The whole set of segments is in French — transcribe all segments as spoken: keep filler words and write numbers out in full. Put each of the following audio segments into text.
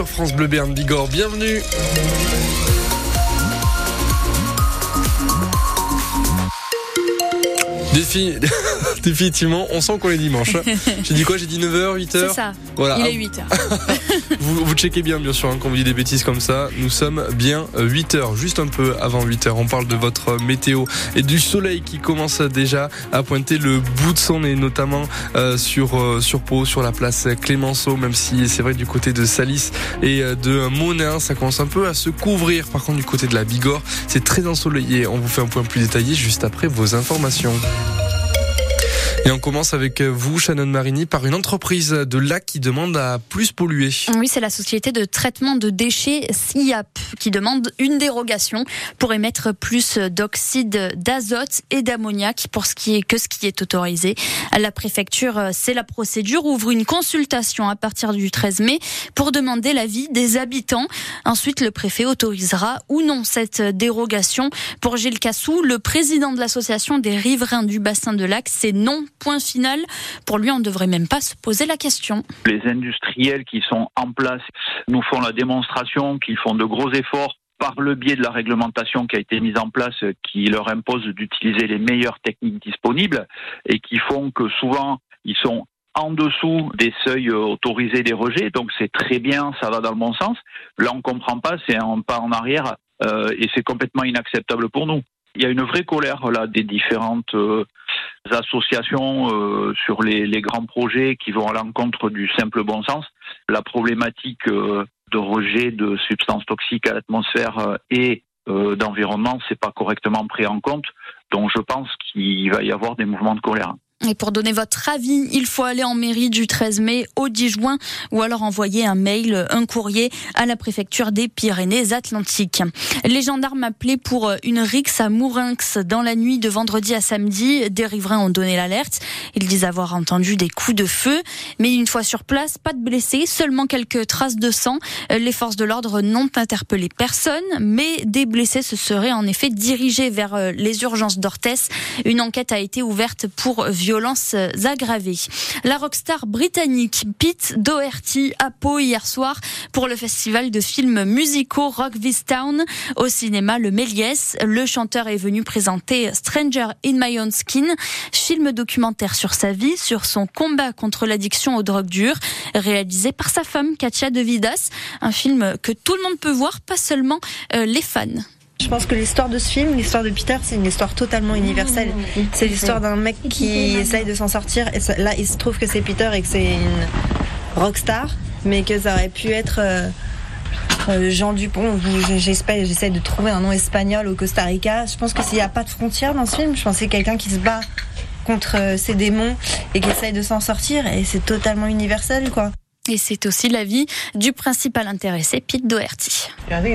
sur France Bleu Béarn Bigorre. Bienvenue. Défi... Définitivement, on sent qu'on est dimanche. J'ai dit quoi ? J'ai dit neuf heures, huit heures ? C'est ça, voilà. Il est huit heures. vous, vous checkez bien, bien sûr, hein, quand on vous dit des bêtises comme ça. Nous sommes bien huit heures, juste un peu avant huit heures. On parle de votre météo et du soleil qui commence déjà à pointer le bout de son nez, notamment euh, sur, euh, sur Pau, sur la place Clémenceau, même si c'est vrai du côté de Salis et de Monin, ça commence un peu à se couvrir. Par contre, du côté de la Bigorre, c'est très ensoleillé. On vous fait un point plus détaillé juste après vos informations. Et on commence avec vous, Shannon Marini, par une entreprise de Lac qui demande à plus polluer. Oui, c'est la société de traitement de déchets S I A P qui demande une dérogation pour émettre plus d'oxyde d'azote et d'ammoniac pour ce qui est que ce qui est autorisé. À la préfecture, c'est la procédure, ouvre une consultation à partir du treize mai pour demander l'avis des habitants. Ensuite, le préfet autorisera ou non cette dérogation. Pour Gilles Cassou, le président de l'association des riverains du bassin de Lac, c'est non. Point final. Pour lui, on ne devrait même pas se poser la question. Les industriels qui sont en place nous font la démonstration qu'ils font de gros efforts par le biais de la réglementation qui a été mise en place, qui leur impose d'utiliser les meilleures techniques disponibles et qui font que souvent, ils sont en dessous des seuils autorisés des rejets. Donc c'est très bien, ça va dans le bon sens. Là, on ne comprend pas, c'est un pas en arrière euh, et c'est complètement inacceptable pour nous. Il y a une vraie colère là des différentes euh, associations euh, sur les, les grands projets qui vont à l'encontre du simple bon sens. La problématique euh, de rejet de substances toxiques à l'atmosphère euh, et euh, d'environnement, c'est pas correctement pris en compte. Donc je pense qu'il va y avoir des mouvements de colère. Et pour donner votre avis, il faut aller en mairie du treize mai au dix juin ou alors envoyer un mail, un courrier à la préfecture des Pyrénées-Atlantiques. Les gendarmes appelaient pour une rixe à Mourinx dans la nuit de vendredi à samedi. Des riverains ont donné l'alerte. Ils disent avoir entendu des coups de feu. Mais une fois sur place, pas de blessés, seulement quelques traces de sang. Les forces de l'ordre n'ont interpellé personne, mais des blessés se seraient en effet dirigés vers les urgences d'Orthès. Une enquête a été ouverte pour violences aggravées. La rockstar britannique Pete Doherty à Pau hier soir pour le festival de films musicaux Rock This Town au cinéma Le Méliès. Le chanteur est venu présenter Stranger in My Own Skin, film documentaire sur sa vie, sur son combat contre l'addiction aux drogues dures, réalisé par sa femme Katia De Vidas. Un film que tout le monde peut voir, pas seulement euh, les fans. Je pense que l'histoire de ce film, l'histoire de Peter, c'est une histoire totalement universelle. C'est l'histoire d'un mec qui essaye de s'en sortir. Et ça, là, il se trouve que c'est Peter et que c'est une rockstar, mais que ça aurait pu être euh, euh, Jean Dupont. J'espère, j'essaie de trouver un nom espagnol au Costa Rica. Je pense que s'il n'y a pas de frontières dans ce film, je pense que c'est quelqu'un qui se bat contre euh, ses démons et qui essaye de s'en sortir. Et c'est totalement universel, quoi. Et c'est aussi l'avis du principal intéressé, Pete Doherty.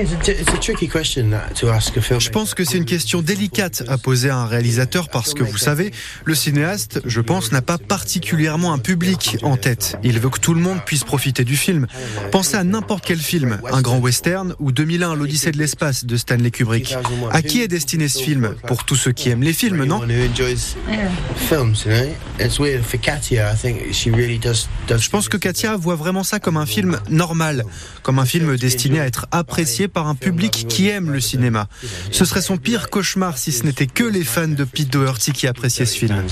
Je pense que c'est une question délicate à poser à un réalisateur parce que, vous savez, le cinéaste, je pense, n'a pas particulièrement un public en tête. Il veut que tout le monde puisse profiter du film. Pensez à n'importe quel film, un grand western ou deux mille un, l'Odyssée de l'espace de Stanley Kubrick. À qui est destiné ce film ? Pour tous ceux qui aiment les films, non ? Je pense que Katia voit vraiment ça comme un film normal, comme un film destiné à être apprécié par un public qui aime le cinéma. Ce serait son pire cauchemar si ce n'était que les fans de Pete Doherty qui appréciaient ce film.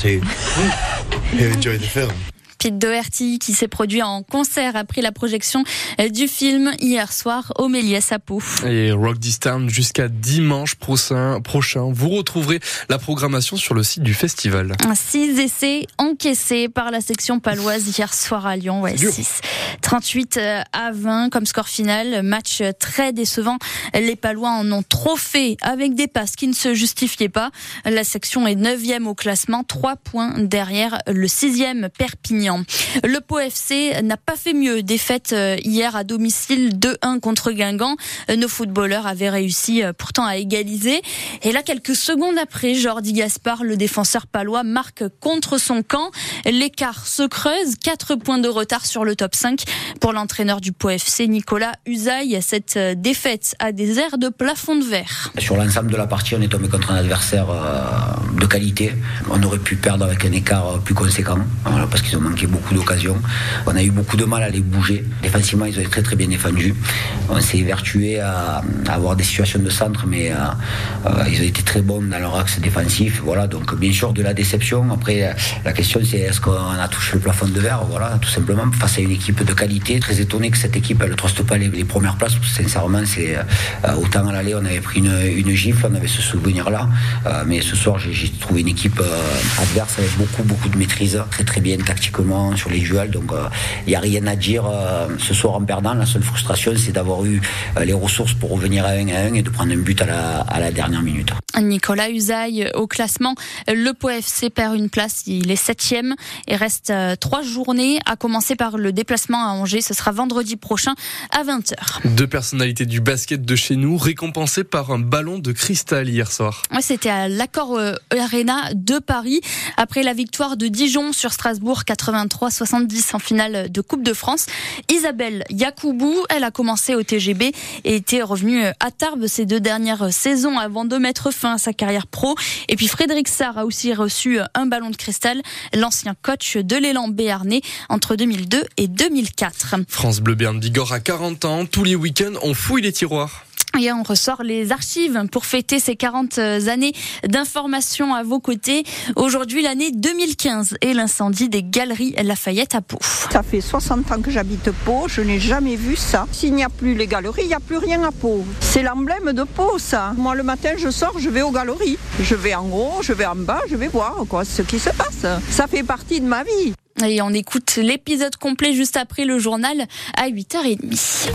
Pete Doherty qui s'est produit en concert après la projection du film hier soir au Méliès à Pau. Et Rock This Town jusqu'à dimanche prochain, prochain. Vous retrouverez la programmation sur le site du festival. Six essais encaissés par la section paloise hier soir à Lyon. Ouais, six. trente-huit à vingt comme score final. Match très décevant. Les Palois en ont trop fait avec des passes qui ne se justifiaient pas. La section est neuvième au classement, trois points derrière le sixième Perpignan. Le Pau F C n'a pas fait mieux. Défaite hier à domicile deux un contre Guingamp. Nos footballeurs avaient réussi pourtant à égaliser. Et là, quelques secondes après, Jordi Gaspard, le défenseur palois, marque contre son camp. L'écart se creuse. Quatre points de retard sur le top cinq pour l'entraîneur du Pau F C, Nicolas Usaï. Cette défaite a des airs de plafond de verre. Sur l'ensemble de la partie, on est tombé contre un adversaire de qualité. On aurait pu perdre avec un écart plus conséquent, parce qu'ils ont manqué manqué beaucoup d'occasions. On a eu beaucoup de mal à les bouger. Défensivement, ils ont été très très bien défendus. On s'est évertué à, à avoir des situations de centre, mais euh, euh, ils ont été très bons dans leur axe défensif. Voilà, donc bien sûr de la déception. Après, la question c'est est-ce qu'on a touché le plafond de verre? Voilà, tout simplement face à une équipe de qualité. Très étonné que cette équipe elle ne truste pas les, les premières places. Parce que, sincèrement, c'est euh, autant à l'aller on avait pris une, une gifle, on avait ce souvenir-là. Euh, mais ce soir, j'ai, j'ai trouvé une équipe euh, adverse avec beaucoup beaucoup de maîtrise, très très bien tactiquement sur les duels. Donc il euh, n'y a rien à dire euh, ce soir en perdant. La seule frustration, c'est d'avoir eu euh, les ressources pour revenir à un à un et de prendre un but à la, à la dernière minute. Nicolas Usaï au classement. Le Pau F C perd une place, il est septième et reste euh, trois journées, à commencer par le déplacement à Angers. Ce sera vendredi prochain à vingt heures. Deux personnalités du basket de chez nous récompensées par un ballon de cristal hier soir. Ouais, c'était à l'Accor euh, Arena de Paris après la victoire de Dijon sur Strasbourg quatre-vingt-trois à soixante-dix en finale de Coupe de France. Isabelle Yacoubou, elle a commencé au T G B et était revenue à Tarbes ces deux dernières saisons avant de mettre fin à sa carrière pro. Et puis Frédéric Sarr a aussi reçu un ballon de cristal, l'ancien coach de l'élan béarnais entre deux mille deux et deux mille quatre. France Bleu Béarn Bigorre a quarante ans. Tous les week-ends, on fouille les tiroirs. Et on ressort les archives pour fêter ces quarante années d'information à vos côtés. Aujourd'hui, l'année deux mille quinze et l'incendie des Galeries Lafayette à Pau. Ça fait soixante ans que j'habite Pau, je n'ai jamais vu ça. S'il n'y a plus les galeries, il n'y a plus rien à Pau. C'est l'emblème de Pau, ça. Moi, le matin, je sors, je vais aux galeries. Je vais en haut, je vais en bas, je vais voir quoi, ce qui se passe. Ça fait partie de ma vie. Et on écoute l'épisode complet juste après le journal à huit heures trente.